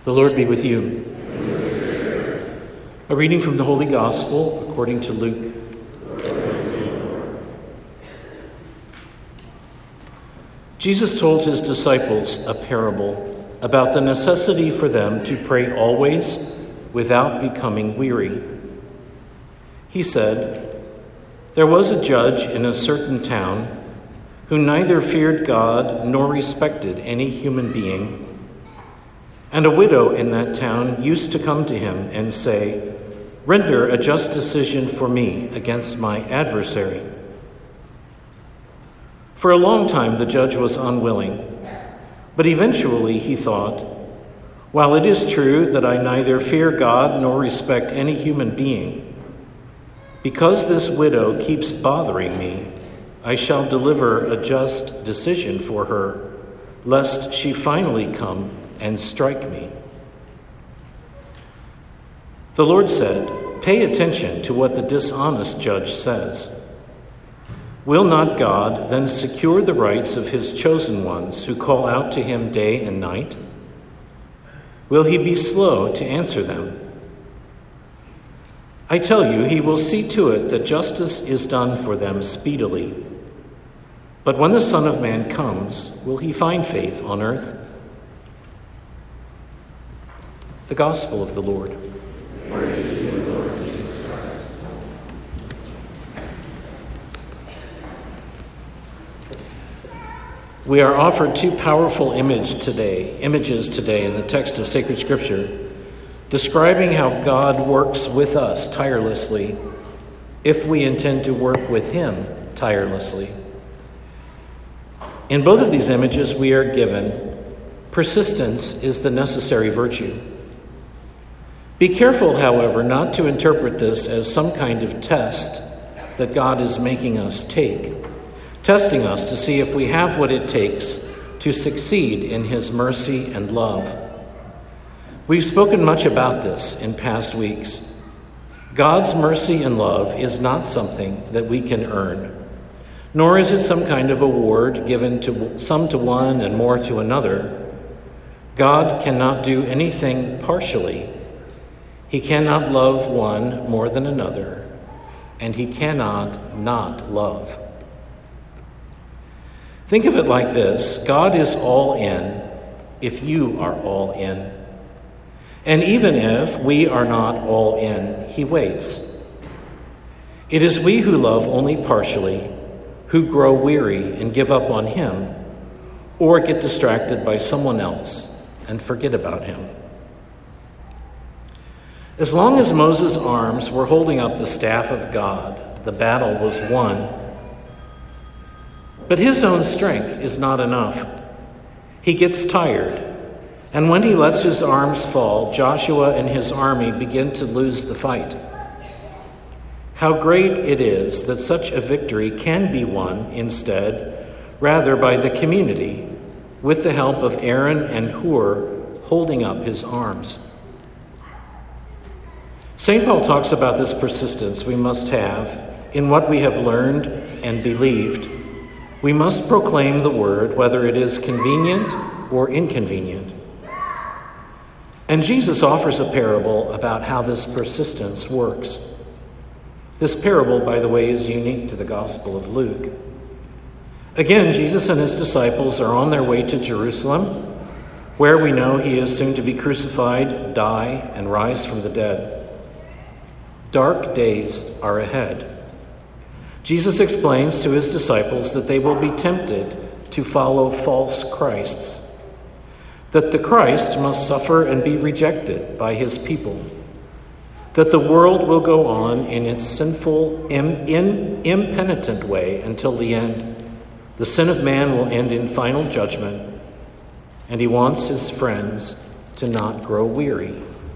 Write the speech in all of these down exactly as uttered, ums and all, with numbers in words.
The Lord be with you. A reading from the Holy Gospel according to Luke. Jesus told his disciples a parable about the necessity for them to pray always without becoming weary. He said, "There was a judge in a certain town who neither feared God nor respected any human being. And a widow in that town used to come to him and say, 'Render a just decision for me against my adversary.' For a long time the judge was unwilling, but eventually he thought, 'While it is true that I neither fear God nor respect any human being, because this widow keeps bothering me, I shall deliver a just decision for her, lest she finally come and strike me.' The Lord said, 'Pay attention to what the dishonest judge says. Will not God then secure the rights of his chosen ones who call out to him day and night? Will he be slow to answer them? I tell you, he will see to it that justice is done for them speedily. But when the Son of Man comes, will he find faith on earth?'" The Gospel of the Lord. Praise to you, Lord Jesus Christ. We are offered two powerful image today, images today in the text of sacred scripture, describing how God works with us tirelessly if we intend to work with him tirelessly. In both of these images we are given, persistence is the necessary virtue. Be careful, however, not to interpret this as some kind of test that God is making us take, testing us to see if we have what it takes to succeed in his mercy and love. We've spoken much about this in past weeks. God's mercy and love is not something that we can earn, nor is it some kind of award given to some to one and more to another. God cannot do anything partially. He cannot love one more than another, and he cannot not love. Think of it like this: God is all in if you are all in. And even if we are not all in, he waits. It is we who love only partially who grow weary and give up on him, or get distracted by someone else and forget about him. As long as Moses' arms were holding up the staff of God, the battle was won. But his own strength is not enough. He gets tired, and when he lets his arms fall, Joshua and his army begin to lose the fight. How great it is that such a victory can be won instead, rather by the community, with the help of Aaron and Hur holding up his arms. Saint Paul talks about this persistence we must have in what we have learned and believed. We must proclaim the word, whether it is convenient or inconvenient. And Jesus offers a parable about how this persistence works. This parable, by the way, is unique to the Gospel of Luke. Again, Jesus and his disciples are on their way to Jerusalem, where we know he is soon to be crucified, die, and rise from the dead. Dark days are ahead. Jesus explains to his disciples that they will be tempted to follow false Christs, that the Christ must suffer and be rejected by his people, that the world will go on in its sinful, im- in, impenitent way until the end. The sin of man will end in final judgment, and he wants his friends to not grow weary.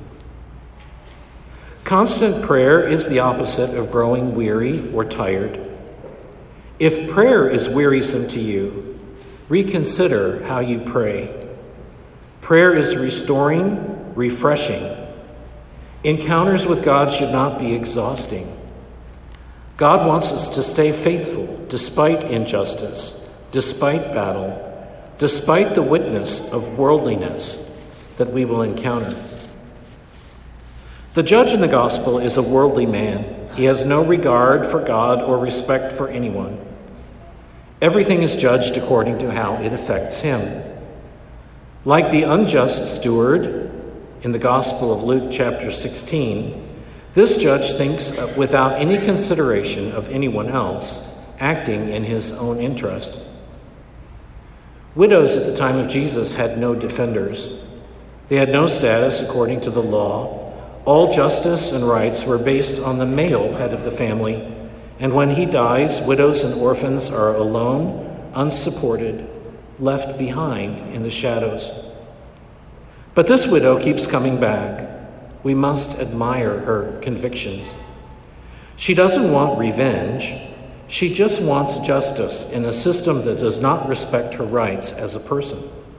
Constant prayer is the opposite of growing weary or tired. If prayer is wearisome to you, reconsider how you pray. Prayer is restoring, refreshing. Encounters with God should not be exhausting. God wants us to stay faithful despite injustice, despite battle, despite the witness of worldliness, that we will encounter. The judge in the gospel is a worldly man. He has no regard for God or respect for anyone. Everything is judged according to how it affects him. Like the unjust steward in the Gospel of Luke chapter sixteen, this judge thinks without any consideration of anyone else, acting in his own interest. Widows at the time of Jesus had no defenders. They had no status according to the law. All justice and rights were based on the male head of the family, and when he dies, widows and orphans are alone, unsupported, left behind in the shadows. But this widow keeps coming back. We must admire her convictions. She doesn't want revenge. She just wants justice in a system that does not respect her rights as a person.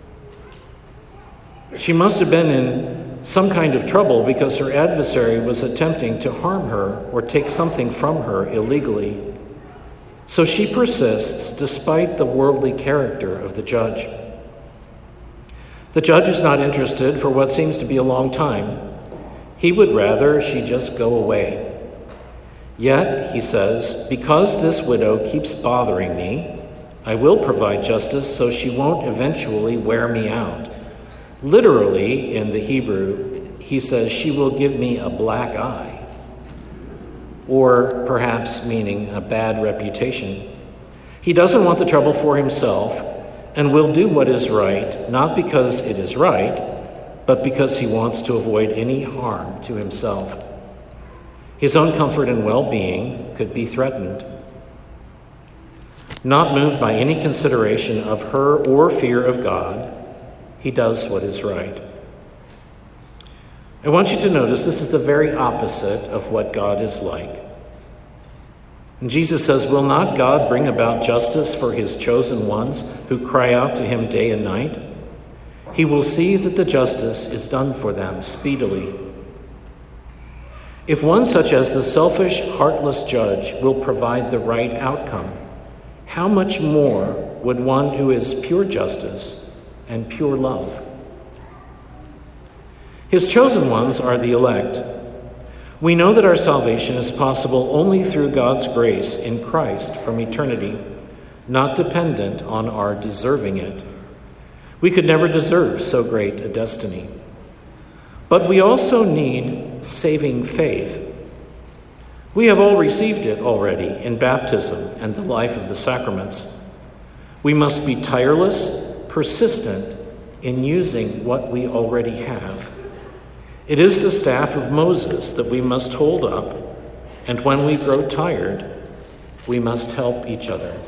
She must have been in some kind of trouble because her adversary was attempting to harm her or take something from her illegally. So she persists despite the worldly character of the judge. The judge is not interested for what seems to be a long time. He would rather she just go away. Yet, he says, because this widow keeps bothering me, I will provide justice so she won't eventually wear me out. Literally, in the Hebrew, he says, she will give me a black eye, or perhaps meaning a bad reputation. He doesn't want the trouble for himself and will do what is right, not because it is right, but because he wants to avoid any harm to himself. His own comfort and well-being could be threatened. Not moved by any consideration of her or fear of God, he does what is right. I want you to notice this is the very opposite of what God is like. And Jesus says, will not God bring about justice for his chosen ones who cry out to him day and night? He will see that the justice is done for them speedily. If one such as the selfish, heartless judge will provide the right outcome, how much more would one who is pure justice and pure love? His chosen ones are the elect. We know that our salvation is possible only through God's grace in Christ from eternity, not dependent on our deserving it. We could never deserve so great a destiny. But we also need saving faith. We have all received it already in baptism and the life of the sacraments. We must be tireless, persistent in using what we already have. It is the staff of Moses that we must hold up, and when we grow tired, we must help each other.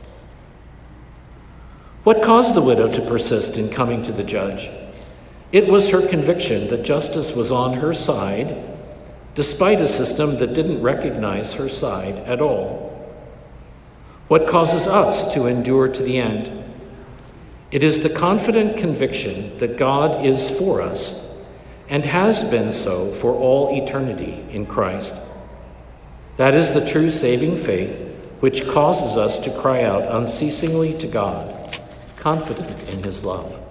What caused the widow to persist in coming to the judge? It was her conviction that justice was on her side, despite a system that didn't recognize her side at all. What causes us to endure to the end? It is the confident conviction that God is for us and has been so for all eternity in Christ. That is the true saving faith which causes us to cry out unceasingly to God, confident in his love.